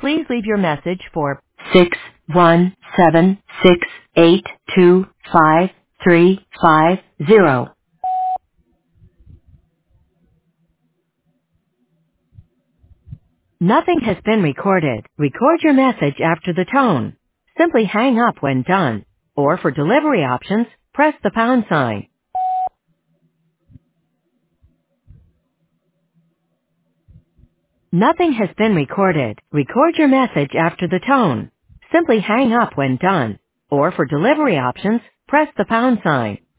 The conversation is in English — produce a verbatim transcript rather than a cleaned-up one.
Please leave your message for six one seven six eight two five three five zero. Nothing has been recorded. Record your message after the tone. Simply hang up when done. Or for delivery options, press the pound sign. Nothing has been recorded. Record your message after the tone. Simply hang up when done. Or for delivery options, press the pound sign.